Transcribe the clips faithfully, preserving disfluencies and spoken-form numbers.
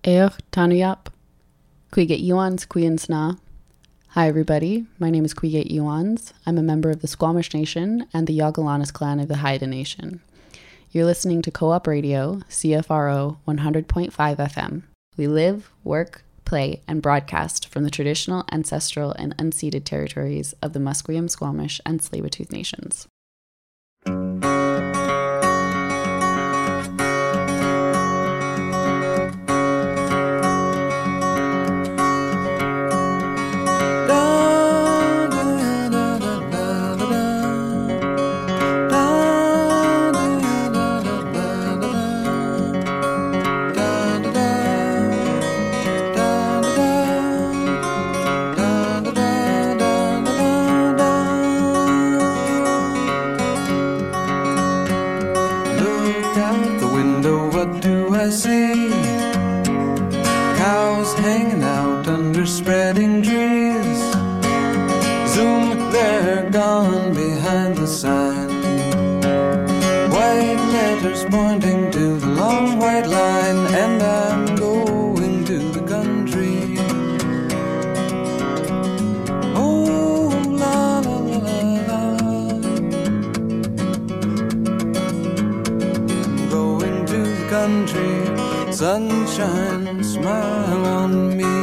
Eoch Tanuyap, Quiget Iwans Quinsna. Hi everybody, my name is Quiget Iwans. I'm a member of the Squamish Nation and the Yagalanas clan of the Haida Nation. You're listening to Co-op Radio, C F R O one hundred point five F M. We live, work, play, and broadcast from the traditional, ancestral, and unceded territories of the Musqueam, Squamish, and Tsleil-Waututh nations. Spreading trees, zoom, they're gone behind the sign. White letters pointing to the long white line, and I'm going to the country. Oh, la la la la la. I'm going to the country, sunshine, smile on me.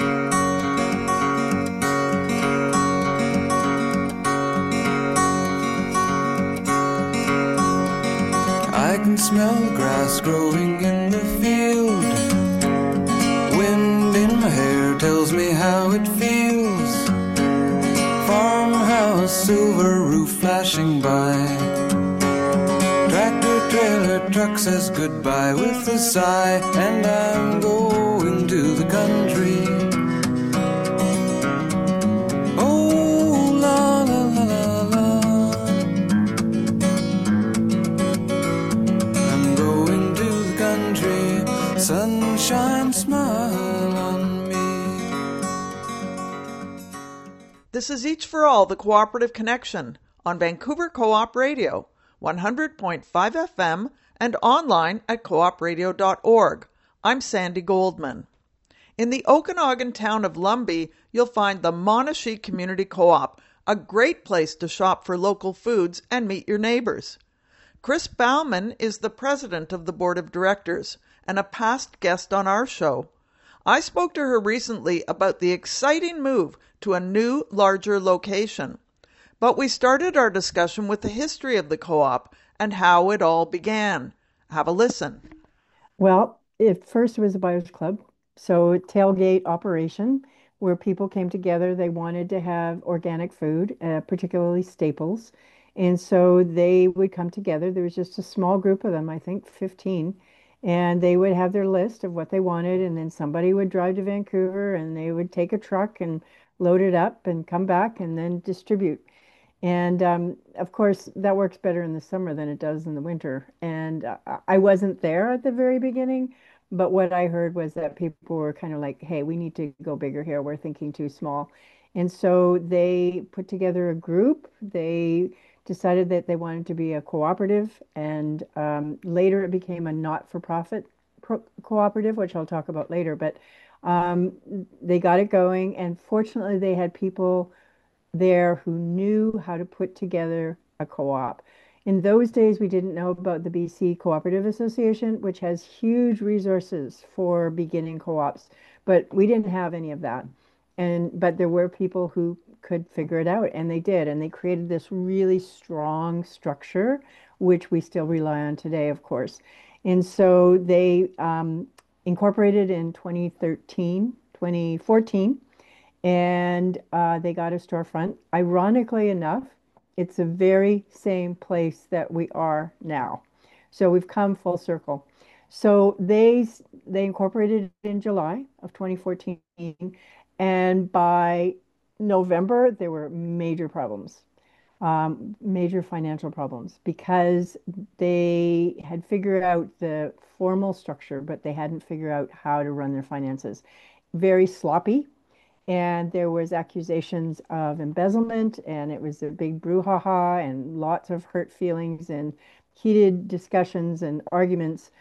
I can smell the grass growing in the field. Wind in my hair tells me how it feels. Farmhouse, silver roof flashing by. Tractor, trailer, truck says goodbye with a sigh. And I'm going to the country. Sunshine, smile on me. This is Each for All, the Cooperative Connection, on Vancouver Co-op Radio, one hundred point five F M, and online at co op radio dot org. I'm Sandy Goldman. In the Okanagan town of Lumby, you'll find the Monashee Community Co-op, a great place to shop for local foods and meet your neighbors. Chris Bauman is the president of the board of directors and a past guest on our show. I spoke to her recently about the exciting move to a new, larger location. But we started our discussion with the history of the co-op and how it all began. Have a listen. Well, it first was a buyers club, so a tailgate operation where people came together. They wanted to have organic food, uh, particularly staples. And so they would come together. There was just a small group of them, I think fifteen. And they would have their list of what they wanted, and then somebody would drive to Vancouver and they would take a truck and load it up and come back and then distribute. And um, of course, that works better in the summer than it does in the winter. And uh, I wasn't there at the very beginning, but what I heard was that people were kind of like, hey, we need to go bigger here. We're thinking too small. And so they put together a group. They decided that they wanted to be a cooperative, and um, later it became a not-for-profit pro- cooperative, which I'll talk about later. But um, they got it going, and fortunately they had people there who knew how to put together a co-op. In those days, we didn't know about the B C Cooperative Association, which has huge resources for beginning co-ops, but we didn't have any of that. And but there were people who could figure it out, and they did, and they created this really strong structure, which we still rely on today, of course. And so they um, incorporated in twenty thirteen, twenty fourteen, and uh, they got a storefront. Ironically enough, it's the very same place that we are now. So we've come full circle. So they they incorporated in July of twenty fourteen, and by November, there were major problems, um, major financial problems, because they had figured out the formal structure, but they hadn't figured out how to run their finances. Very sloppy, and there was accusations of embezzlement, and it was a big brouhaha and lots of hurt feelings and heated discussions and arguments.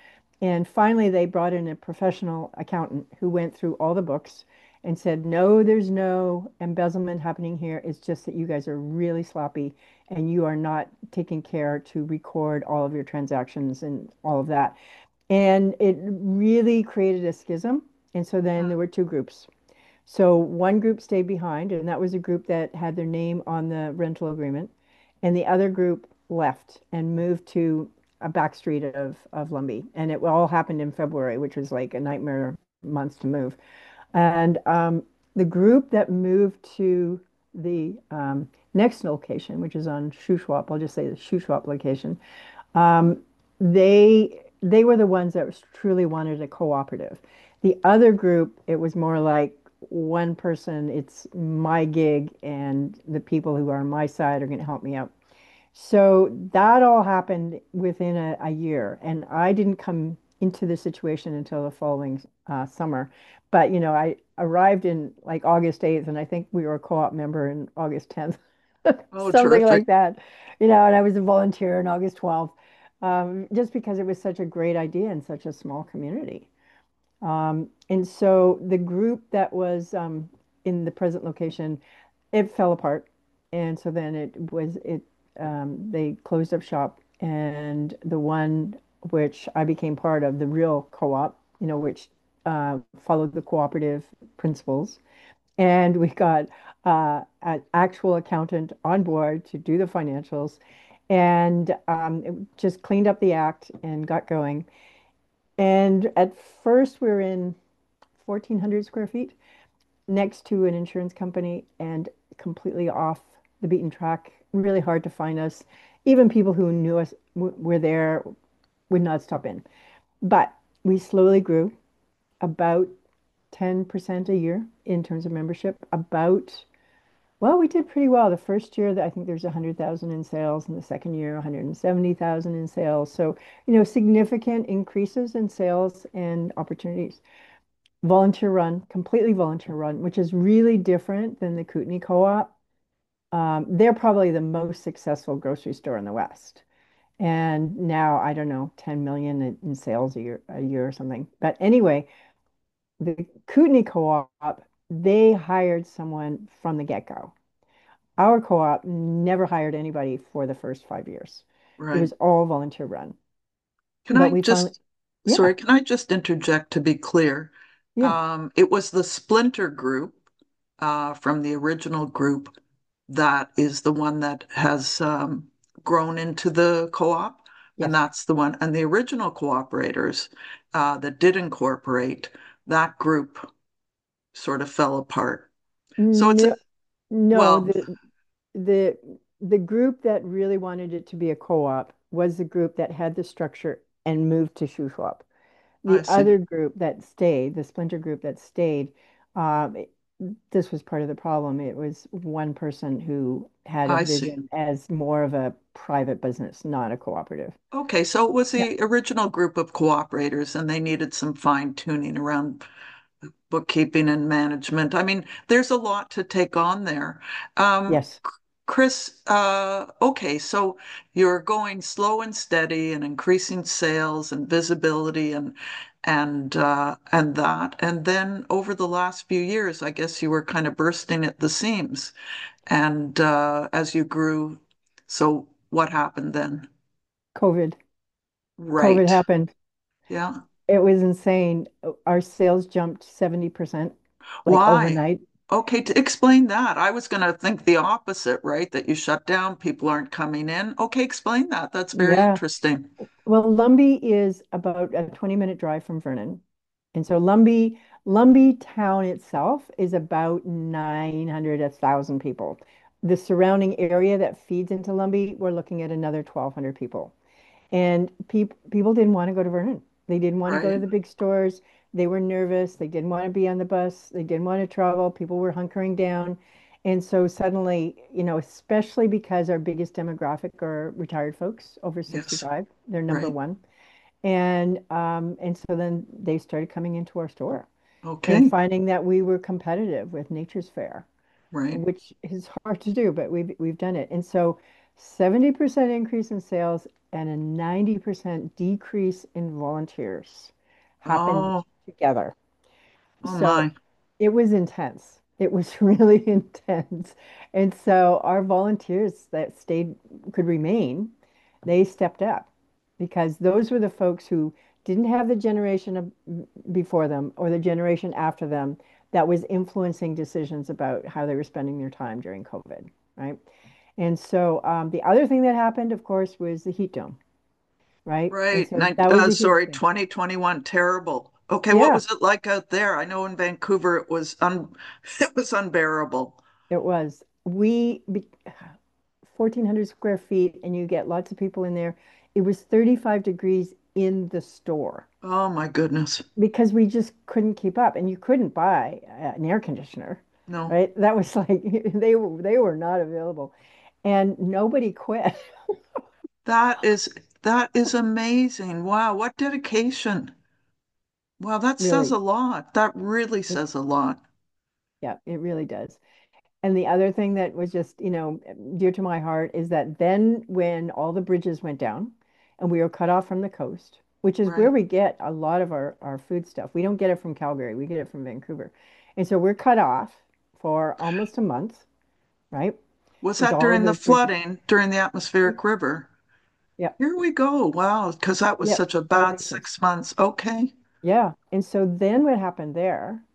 And finally, they brought in a professional accountant who went through all the books and said, no, there's no embezzlement happening here. It's just that you guys are really sloppy and you are not taking care to record all of your transactions and all of that. And it really created a schism. And so then there were two groups. So one group stayed behind, and that was a group that had their name on the rental agreement. And the other group left and moved to a back street of, of Lumby. And it all happened in February, which was like a nightmare month to move. And um, the group that moved to the um, next location, which is on Shuswap, I'll just say the Shuswap location, um, they they were the ones that was truly wanted a cooperative. The other group, it was more like one person, it's my gig, and the people who are on my side are going to help me out. So that all happened within a, a year, and I didn't come into the situation until the following uh, summer. But you know, I arrived in like August eighth, and I think we were a co-op member in August tenth, Oh, something terrific. like that. You know, and I was a volunteer in August twelfth, um, just because it was such a great idea in such a small community. Um, and so the group that was um, in the present location, it fell apart. And so then it was it um, they closed up shop, and the one which I became part of, the real co-op, you know, which uh, followed the cooperative principles. And we got uh, an actual accountant on board to do the financials, and um, it just cleaned up the act and got going. And at first, we were in fourteen hundred square feet next to an insurance company and completely off the beaten track. Really hard to find us. Even people who knew us were there would not stop in. But we slowly grew about ten percent a year in terms of membership. About, well, we did pretty well. The first year that I think there's one hundred thousand in sales, and the second year one hundred seventy thousand in sales. So, you know, significant increases in sales and opportunities. Volunteer run, completely volunteer run, which is really different than the Kootenai Co-op. Um, they're probably the most successful grocery store in the West. And now, I don't know, ten million in, in sales a year, a year or something. But anyway, the Kootenai Co-op, they hired someone from the get-go. Our co-op never hired anybody for the first five years. It Right. was all volunteer run. Can But I we finally, just, yeah, sorry, can I just interject to be clear? yeah, Um, it was the splinter group uh, from the original group that is the one that has um, grown into the co-op, and yes. that's the one. And the original cooperators uh, that did incorporate, that group sort of fell apart. So it's, No, no, well, the the the group that really wanted it to be a co-op was the group that had the structure and moved to Shuswap. I The see. other group that stayed, the splinter group that stayed, um, it- this was part of the problem. It was one person who had a I see. vision as more of a private business, not a cooperative. Okay, so it was Yeah. the original group of cooperators, and they needed some fine tuning around bookkeeping and management. I mean, there's a lot to take on there. Um, Yes. Chris, uh, okay, so you're going slow and steady and increasing sales and visibility and and uh, and that, and then over the last few years, I guess you were kind of bursting at the seams, and uh, as you grew, so what happened then? COVID. COVID Right. happened. Yeah. It was insane. Our sales jumped seventy percent like Why? overnight. Okay, to explain that. I was going to think the opposite, right? That you shut down, people aren't coming in. Okay, explain that. That's very Yeah. interesting. Well, Lumby is about a twenty minute drive from Vernon. And so Lumby, Lumby town itself is about nine hundred, one thousand people. The surrounding area that feeds into Lumby, we're looking at another twelve hundred people. And peop people didn't want to go to Vernon. They didn't want to go to Right? the big stores. They were nervous. They didn't want to be on the bus. They didn't want to travel. People were hunkering down. And so suddenly, you know, especially because our biggest demographic are retired folks over Yes. sixty-five, they're number Right. one. And um, and so then they started coming into our store and Okay. finding that we were competitive with Nature's Fair, Right. which is hard to do, but we've we've done it. And so seventy percent increase in sales, and a ninety percent decrease in volunteers happened Oh, together. oh So my. it was intense. It was really intense. And so our volunteers that stayed could remain, they stepped up because those were the folks who didn't have the generation of, before them or the generation after them that was influencing decisions about how they were spending their time during COVID, right? And so um, the other thing that happened, of course, was the heat dome, right? And Right. so Nin- that was uh, a huge sorry, thing. twenty twenty-one, terrible. Okay, what Yeah, was it like out there? I know in Vancouver it was un it was unbearable. it was. We, be, fourteen hundred square feet, and you get lots of people in there. It was thirty-five degrees in the store Oh my goodness. because we just couldn't keep up, and you couldn't buy uh, an air conditioner, No. right? That was like they were they were not available, and nobody quit. That is that is amazing. Wow, what dedication. Wow, that says Really, a lot. That really it, says a lot. yeah, it really does. And the other thing that was just, you know, dear to my heart is that then when all the bridges went down and we were cut off from the coast, which is where Right. we get a lot of our, our food stuff. We don't get it from Calgary, we get it from Vancouver. And so we're cut off for almost a month, right? Was With that all of during the those bridges. flooding, during the atmospheric river? Yeah. Here we go. Wow, because that was Yeah. such a bad Elevations. six months. Okay. Yeah. And so then what happened there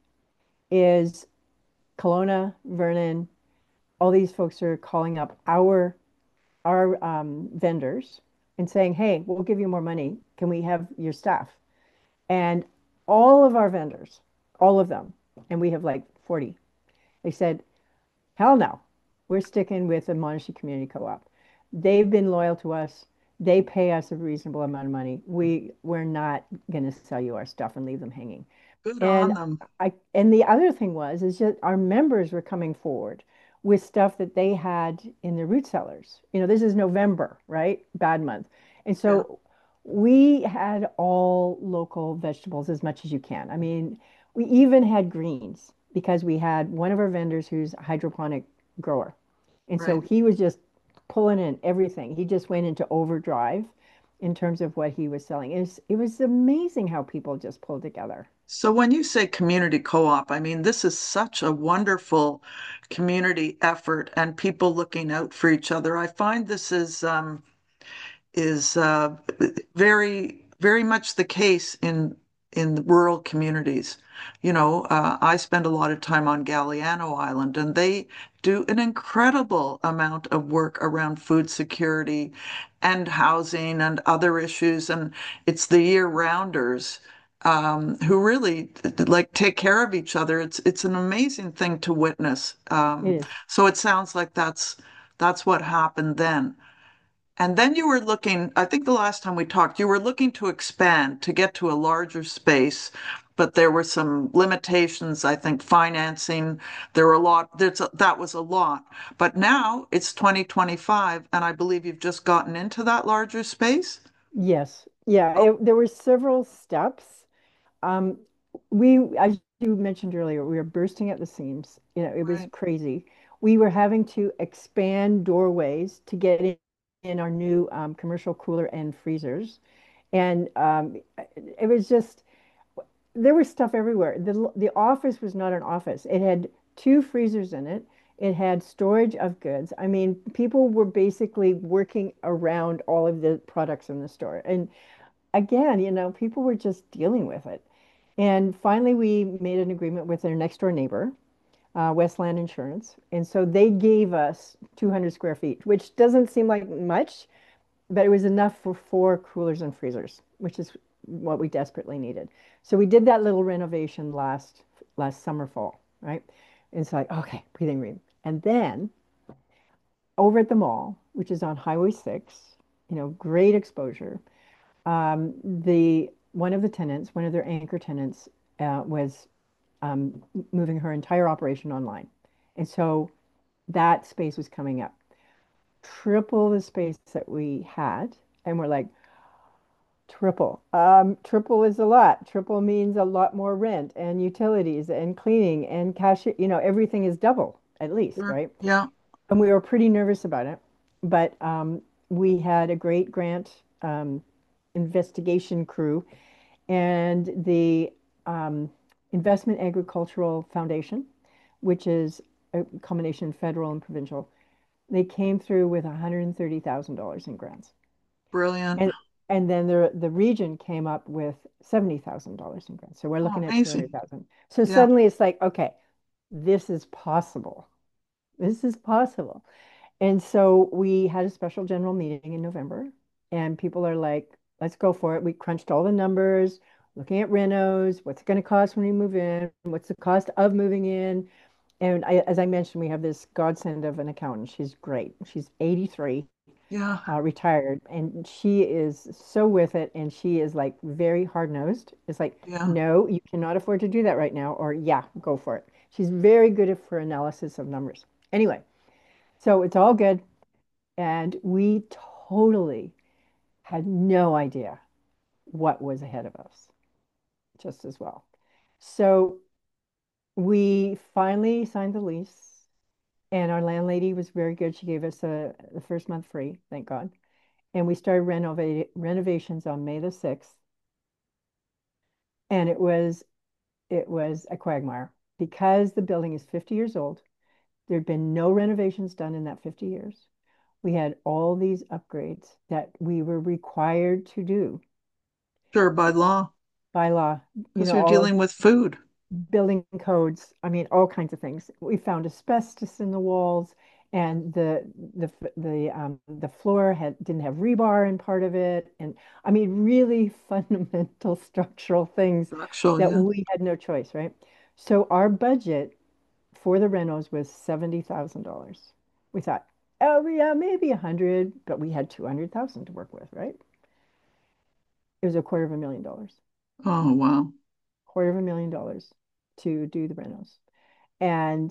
is Kelowna, Vernon, all these folks are calling up our our um, vendors and saying, hey, we'll give you more money. Can we have your staff? And all of our vendors, all of them, and we have like forty, they said, hell no, we're sticking with the Monashi Community Co-op. They've been loyal to us. They pay us a reasonable amount of money. We we're not going to sell you our stuff and leave them hanging. Good on And them. I and the other thing was is that our members were coming forward with stuff that they had in their root cellars. You know, this is November, right? Bad month. And Yeah. so we had all local vegetables as much as you can. I mean, we even had greens because we had one of our vendors who's a hydroponic grower. And so Right. he was just pulling in everything. He just went into overdrive in terms of what he was selling. It was, it was amazing how people just pulled together. So when you say community co-op, I mean, this is such a wonderful community effort and people looking out for each other. I find this is um, is uh, very, very much the case in in the rural communities. You know, uh, I spend a lot of time on Galliano Island, and they do an incredible amount of work around food security and housing and other issues. And it's the year-rounders um, who really like take care of each other. It's it's an amazing thing to witness. It Um, is. so it sounds like that's that's what happened then. And then you were looking, I think the last time we talked, you were looking to expand to get to a larger space, but there were some limitations, I think financing, there were a lot, there's a, that was a lot. But now it's twenty twenty-five, and I believe you've just gotten into that larger space. Yes. Yeah. Oh, It, there were several steps. Um, we, as you mentioned earlier, we were bursting at the seams. You know, it was right, crazy. We were having to expand doorways to get in, in our new um, commercial cooler and freezers. And um, it was just, there was stuff everywhere. The, the office was not an office. It had two freezers in it. It had storage of goods. I mean, people were basically working around all of the products in the store. And again, you know, people were just dealing with it. And finally, we made an agreement with their next door neighbor, uh, Westland Insurance. And so they gave us two hundred square feet, which doesn't seem like much, but it was enough for four coolers and freezers, which is what we desperately needed. So we did that little renovation last last summer, fall, right? And it's like, okay, breathing room. And then over at the mall, which is on Highway six, you know, great exposure. Um, the one of the tenants, one of their anchor tenants, uh, was um, moving her entire operation online, and so that space was coming up, triple the space that we had, and we're like, triple. Um, triple is a lot. Triple means a lot more rent and utilities and cleaning and cash. You know, everything is double at least, sure. right? Yeah, And we were pretty nervous about it, but um, we had a great grant um, investigation crew and the um, Investment Agricultural Foundation, which is a combination federal and provincial. They came through with one hundred thirty thousand dollars in grants. Brilliant. And and then the the region came up with seventy thousand dollars in grants. So we're Oh, looking at amazing. two hundred thousand. So Yeah. suddenly it's like, okay, this is possible. This is possible. And so we had a special general meeting in November, and people are like, let's go for it. We crunched all the numbers, looking at renos, what's it going to cost when we move in, what's the cost of moving in. And I, as I mentioned, we have this godsend of an accountant. She's great. She's eighty-three, Yeah. uh, retired, and she is so with it. And she is like very hard-nosed. It's like, Yeah. no, you cannot afford to do that right now, or yeah, go for it. She's very good at for analysis of numbers. Anyway, so it's all good. And we totally had no idea what was ahead of us, just as well. So we finally signed the lease, and our landlady was very good. She gave us a, the first month free, thank God. And we started renovate, renovations on May the sixth. And it was it was a quagmire because the building is fifty years old. There'd been no renovations done in that fifty years. We had all these upgrades that we were required to do Sure, by law, by law, you because know, you're all of dealing with food. building codes. I mean, all kinds of things. We found asbestos in the walls, and the the the um, the floor had didn't have rebar in part of it, and I mean, really fundamental structural things Actual, that yeah. we had no choice, right? So our budget for the renos was seventy thousand dollars. We thought, oh yeah, maybe a hundred, but we had two hundred thousand to work with, right? It was a quarter of a million dollars. Oh, wow. Quarter of a million dollars to do the renos. And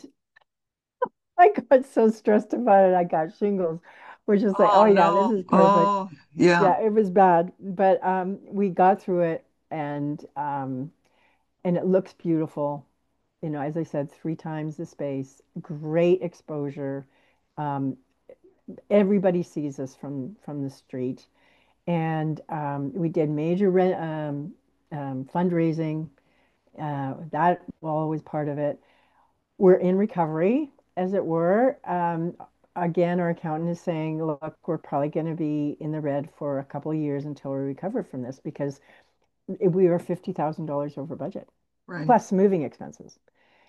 I got so stressed about it, I got shingles. We're just like, Oh, oh yeah, this no. is perfect. Oh, yeah. Yeah, it was bad, but um, we got through it, and um, and it looks beautiful. You know, as I said, three times the space, great exposure. Um, Everybody sees us from from the street, and um, we did major rent, um, um, fundraising. Uh, that all was part of it. We're in recovery, as it were. Um, again, our accountant is saying, look, we're probably going to be in the red for a couple of years until we recover from this because we were fifty thousand dollars over budget, Right. plus moving expenses.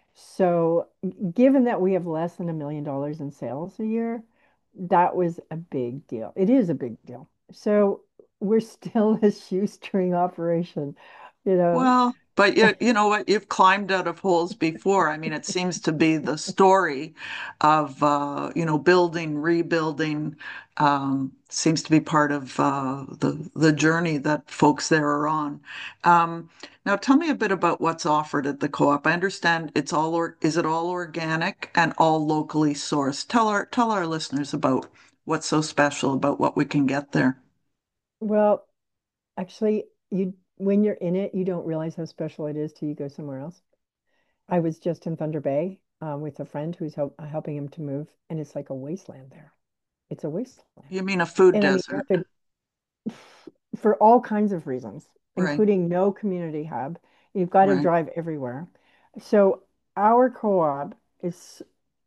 So, given that we have less than a million dollars in sales a year, that was a big deal. It is a big deal. So, we're still a shoestring operation, you know. Well, but you, you know what? You've climbed out of holes before. I mean, it seems to be the story of, uh, you know, building, rebuilding, um, seems to be part of uh, the the journey that folks there are on. Um, now, tell me a bit about what's offered at the co-op. I understand it's all or is it all organic and all locally sourced? Tell our tell our listeners about what's so special about what we can get there. Well, actually, you when you're in it, you don't realize how special it is till you go somewhere else. I was just in Thunder Bay um, with a friend who's help, helping him to move, and it's like a wasteland there. It's a wasteland. You mean a food And I mean, you desert, have to, for all kinds of reasons, right? including no community hub. You've got to Right. drive everywhere. So our co-op is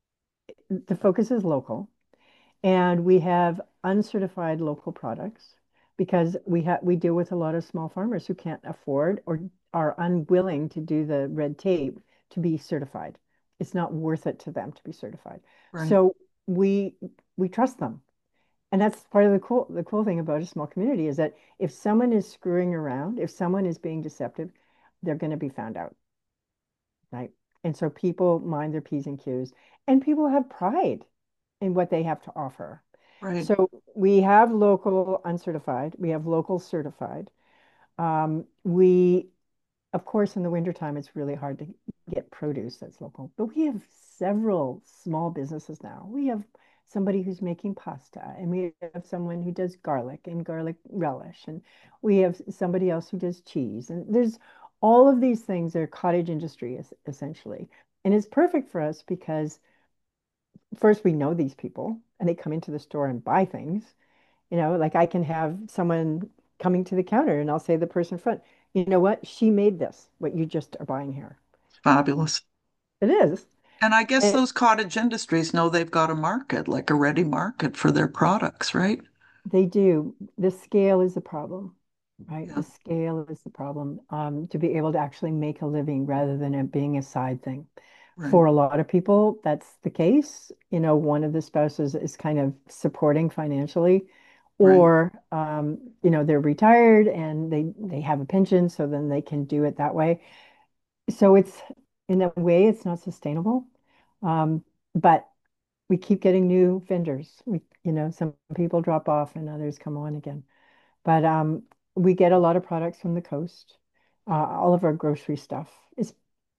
the focus is local, and we have uncertified local products because we have we deal with a lot of small farmers who can't afford or are unwilling to do the red tape to be certified. It's not worth it to them to be certified. Right. So we we trust them. And that's part of the cool the cool thing about a small community is that if someone is screwing around, if someone is being deceptive, they're going to be found out, right? And so people mind their P's and Q's, and people have pride in what they have to offer. Right. So we have local uncertified, we have local certified. Um, we, of course, in the wintertime, it's really hard to get produce that's local, but we have several small businesses now. We have somebody who's making pasta, and we have someone who does garlic and garlic relish, and we have somebody else who does cheese. And there's all of these things are cottage industry essentially. And it's perfect for us because first we know these people and they come into the store and buy things. You know, like I can have someone coming to the counter and I'll say to the person in front, you know what? She made this, what you just are buying here. Fabulous. It is. And I guess And those cottage industries know they've got a market, like a ready market for their products, right? they do. The scale is the problem, right? Yeah, The scale is the problem. Um, to be able to actually make a living rather than it being a side thing. right, For a lot of people, that's the case. You know, one of the spouses is kind of supporting financially, right. or um, you know, they're retired and they they have a pension, so then they can do it that way. So it's in a way, it's not sustainable. Um, but we keep getting new vendors. We, you know, some people drop off and others come on again. But um, we get a lot of products from the coast. Uh, all of our grocery stuff is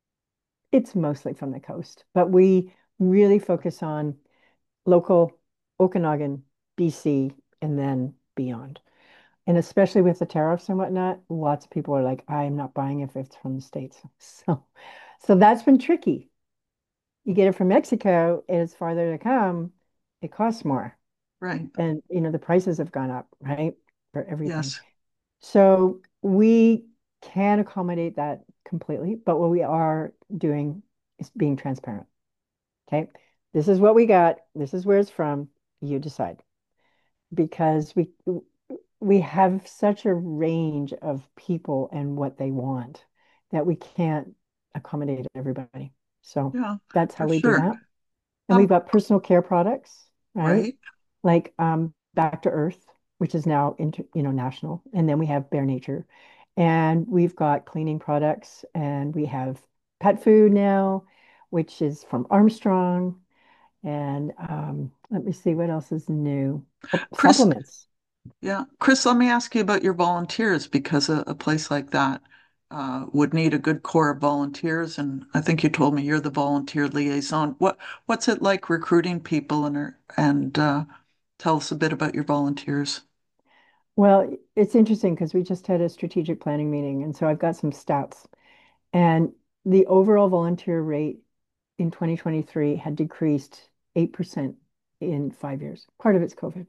it's mostly from the coast, but we really focus on local Okanagan, B C, and then beyond. And especially with the tariffs and whatnot, lots of people are like, I'm not buying if it's from the States. So, so that's been tricky. You get it from Mexico, and it's farther to come, it costs more. Right. And you know, the prices have gone up, right? For everything. Yes. So we can accommodate that completely, but what we are doing is being transparent. Okay. This is what we got. This is where it's from. You decide. Because we we have such a range of people and what they want that we can't accommodate everybody. So Yeah, that's how for we do sure. that. And we've Um, got personal care products, right? right. Like um, Back to Earth, which is now into, you know, national. And then we have Bare Nature. And we've got cleaning products and we have pet food now, which is from Armstrong. And um, let me see what else is new. Oh, Chris, supplements. yeah. Chris, let me ask you about your volunteers because a, a place like that uh, would need a good core of volunteers. And I think you told me you're the volunteer liaison. What what's it like recruiting people and are- and uh, tell us a bit about your volunteers. Well, it's interesting because we just had a strategic planning meeting. And so I've got some stats. And the overall volunteer rate in twenty twenty-three had decreased eight percent in five years. Part of it's COVID.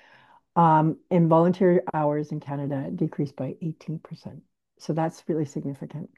Um, and volunteer hours in Canada decreased by eighteen percent. So that's really significant.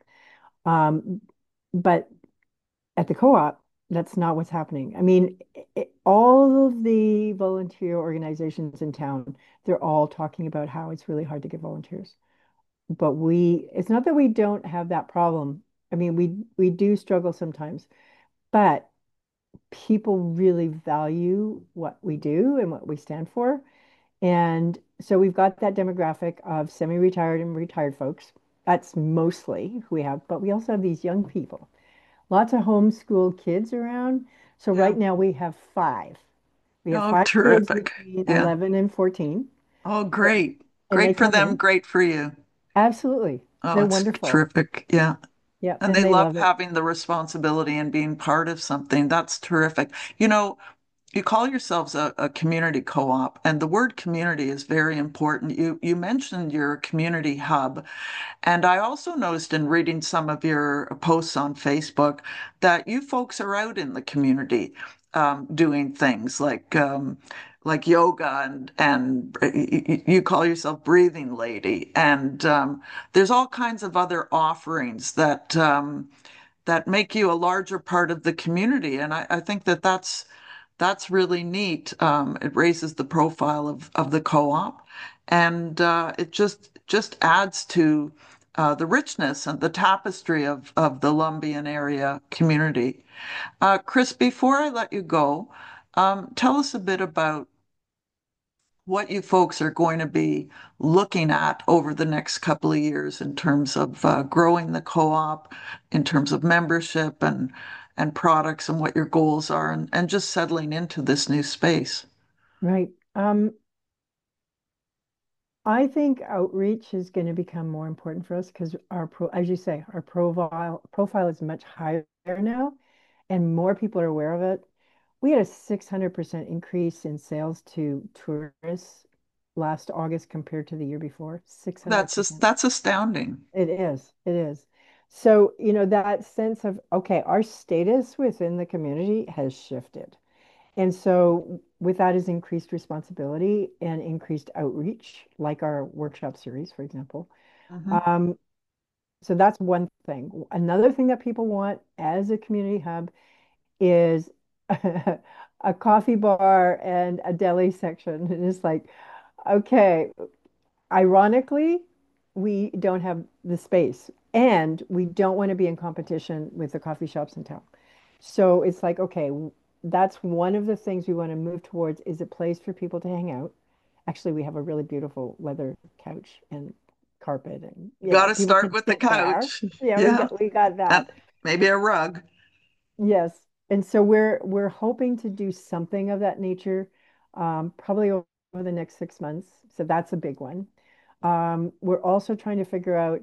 Um, but at the co-op, that's not what's happening. I mean, it, all of the volunteer organizations in town, they're all talking about how it's really hard to get volunteers. But we, it's not that we don't have that problem. I mean, we we do struggle sometimes, but people really value what we do and what we stand for. And so we've got that demographic of semi-retired and retired folks. That's mostly who we have, but we also have these young people, lots of homeschool kids around. So Yeah. right now we have five. We have Oh, five kids terrific. between Yeah. eleven and fourteen, Oh, great. and they Great for come them, in. great for you. Absolutely. Oh, They're it's wonderful. terrific. Yeah. Yeah, And and they they love love it. having the responsibility and being part of something. That's terrific. You know, you call yourselves a, a community co-op, and the word community is very important. You you mentioned your community hub, and I also noticed in reading some of your posts on Facebook that you folks are out in the community um, doing things like um, like yoga and and you call yourself breathing lady, and um, there's all kinds of other offerings that um, that make you a larger part of the community, and I, I think that that's that's really neat. Um, it raises the profile of of the co-op, and uh, it just just adds to uh, the richness and the tapestry of of the Lumbian area community. Uh, Chris, before I let you go, um, tell us a bit about what you folks are going to be looking at over the next couple of years in terms of uh, growing the co-op, in terms of membership and and products and what your goals are, and, and just settling into this new space. Right. Um, I think outreach is going to become more important for us because our pro, as you say, our profile profile is much higher now, and more people are aware of it. We had a six hundred percent increase in sales to tourists last August compared to the year before. That's just six hundred percent. that's astounding. It is. It is. So, you know, that sense of, okay, our status within the community has shifted. And so with that is increased responsibility and increased outreach, like our workshop series, for example. Mhm. Um, so that's one thing. Another thing that people want as a community hub is a coffee bar and a deli section. And it's like, okay, ironically, we don't have the space and we don't want to be in competition with the coffee shops in town. So it's like, okay, that's one of the things we want to move towards is a place for people to hang out. Actually, we have a really beautiful leather couch and carpet and You you got know, to people start can with the sit there. couch. Yeah, we Yeah. got we got And that. maybe a rug. Yes. And so we're we're hoping to do something of that nature, um, probably over the next six months. So that's a big one. Um, we're also trying to figure out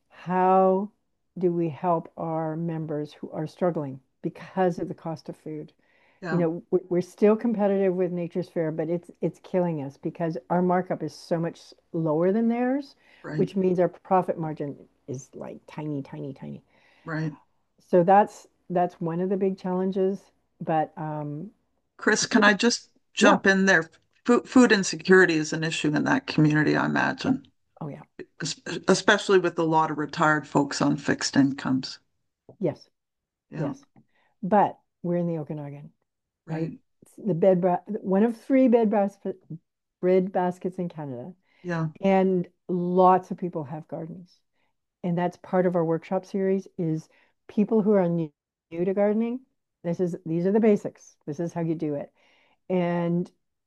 how do we help our members who are struggling because of the cost of food. You Yeah. know, we- we're still competitive with Nature's Fair, but it's it's killing us because our markup is so much lower than theirs, Right. which means our profit margin is like tiny, tiny, tiny. Right. So that's that's one of the big challenges. But um, Chris, can I just yeah, jump in there? Food, food insecurity is an issue in that community, I yeah, imagine, oh yeah, es- especially with a lot of retired folks on fixed incomes. yes, Yeah. yes. But we're in the Okanagan, right? Right. It's the bed bra one of three bed basket bread baskets in Canada, Yeah. and lots of people have gardens, and that's part of our workshop series. Is people who are new, new to gardening. This is these are the basics. This is how you do it, and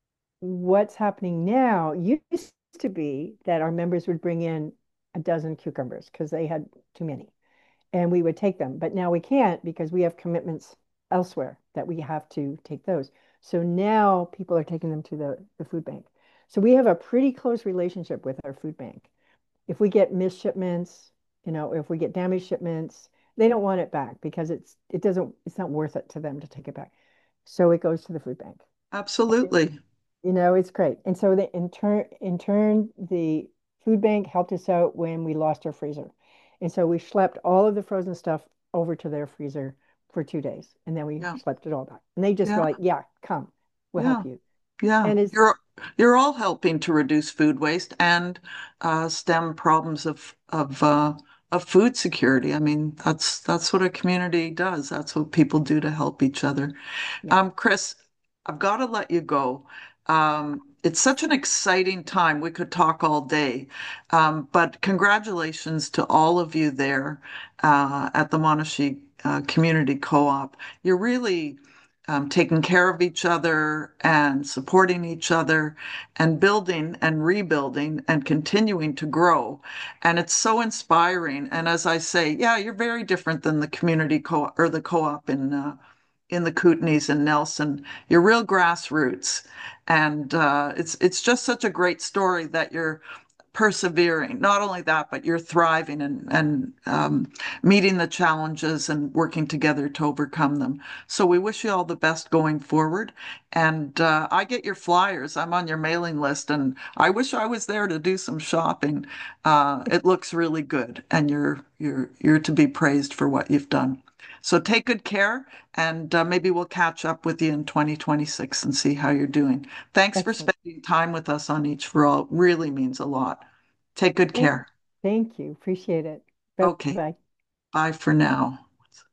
what's happening now used to be that our members would bring in a dozen cucumbers because they had too many and we would take them. But now we can't because we have commitments elsewhere that we have to take those. So now people are taking them to the, the food bank. So we have a pretty close relationship with our food bank. If we get missed shipments, you know, if we get damaged shipments, they don't want it back because it's it doesn't it's not worth it to them to take it back. So it goes to the food bank. Absolutely. You know, it's great. And so the in turn in turn, the food bank helped us out when we lost our freezer. And so we schlepped all of the frozen stuff over to their freezer for two days. And then we Yeah. schlepped it all back. And they just were Yeah. like, yeah, come, we'll Yeah. help you. Yeah. And it's You're you're all helping to reduce food waste and uh, stem problems of of uh, of food security. I mean, that's that's what a community does. That's what people do to help each other. yeah, Um, Chris, I've got to let you go. Um, it's such an exciting time. We could talk all day. Um, but congratulations to all of you there uh, at the Monashee uh, Community Co-op. You're really um, taking care of each other and supporting each other and building and rebuilding and continuing to grow. And it's so inspiring. And as I say, yeah, you're very different than the community co-op or the co-op in uh, in the Kootenays and Nelson. You're real grassroots, and uh, it's it's just such a great story that you're persevering. Not only that, but you're thriving and and um, meeting the challenges and working together to overcome them. So we wish you all the best going forward. And uh, I get your flyers. I'm on your mailing list, and I wish I was there to do some shopping. Uh, it looks really good, and you're you're you're to be praised for what you've done. So take good care, and uh, maybe we'll catch up with you in twenty twenty-six and see how you're doing. Thanks for excellent. spending time with us on Each for All. It really means a lot. Take good Thank, care. thank you. Appreciate it. Bye Okay, bye. bye for now.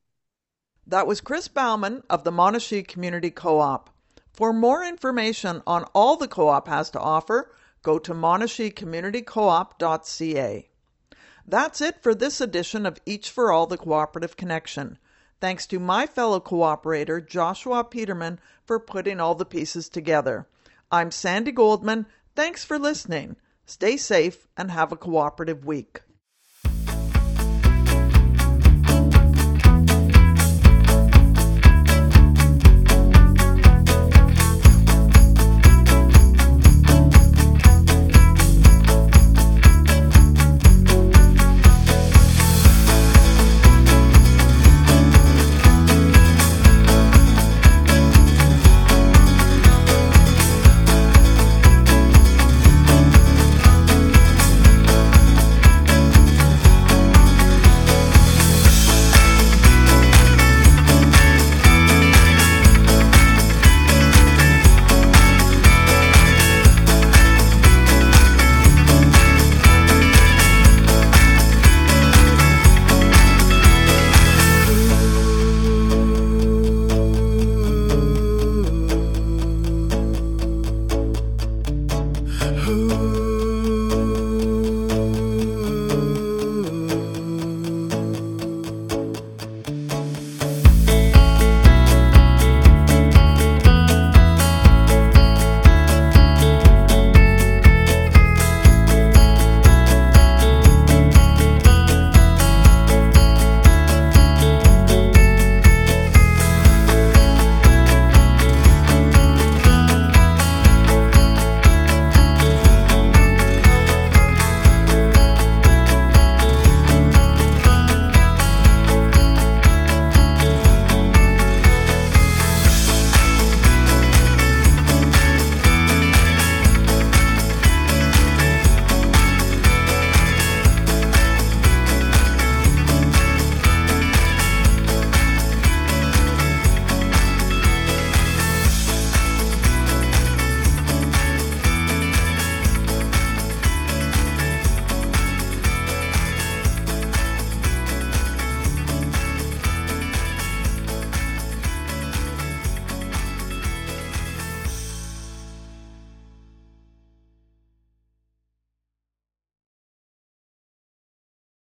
That was Chris Bauman of the Monashee Community Co-op. For more information on all the co-op has to offer, go to monashee community co op dot c a. That's it for this edition of Each for All, the Cooperative Connection. Thanks to my fellow cooperator, Joshua Peterman, for putting all the pieces together. I'm Sandy Goldman. Thanks for listening. Stay safe and have a cooperative week.